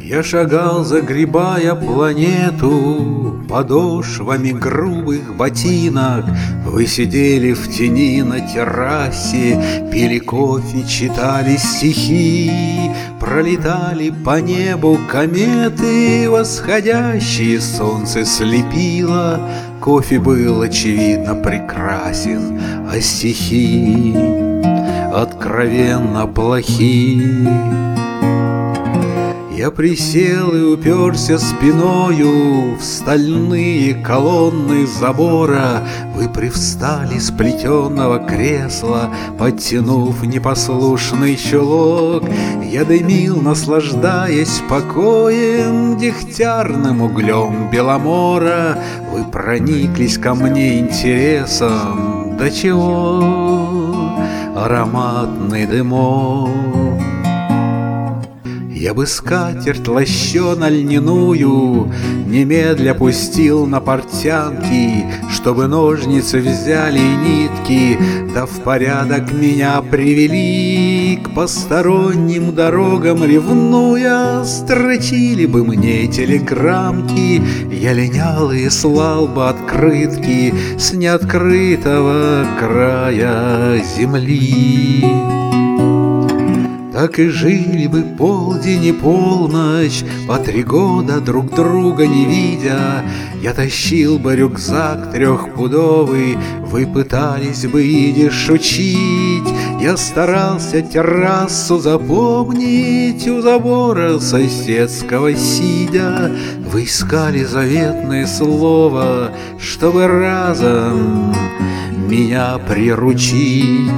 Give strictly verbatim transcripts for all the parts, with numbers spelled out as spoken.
Я шагал, загребая планету подошвами грубых ботинок. Вы сидели в тени на террасе, пили кофе, читали стихи. Пролетали по небу кометы, восходящее солнце слепило. Кофе был, очевидно, прекрасен, а стихи откровенно плохи. Я присел и уперся спиною в стальные колонны забора. Вы привстали с плетеного кресла, подтянув непослушный чулок. Я дымил, наслаждаясь покоем, дегтярным углем Беломора. Вы прониклись ко мне интересом, до чего ароматный дымок. Я бы скатерть лощено-льняную немедля пустил на портянки, чтобы ножницы взяли и нитки, да в порядок меня привели. К посторонним дорогам ревнуя, строчили бы мне телеграммки. Я линял и слал бы открытки с неоткрытого края земли. Так и жили бы полдень и полночь, по три года друг друга не видя. Я тащил бы рюкзак трехпудовый, вы пытались бы идиш учить. Я старался террасу запомнить, у забора соседского сидя. Вы искали заветное слово, чтобы разом меня приручить.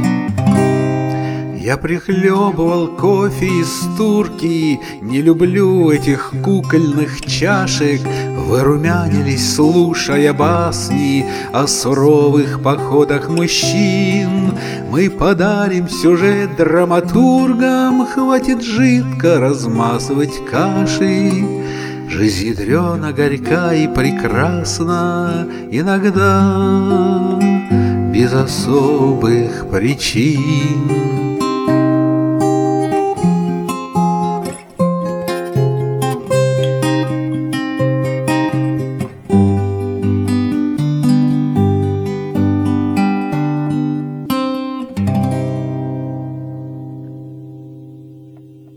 Я прихлебывал кофе из турки, не люблю этих кукольных чашек. Вы румянились, слушая басни о суровых походах мужчин. Мы подарим сюжет драматургам, хватит жидко размазывать каши. Жизнь ядрена, горька и прекрасна, иногда без особых причин.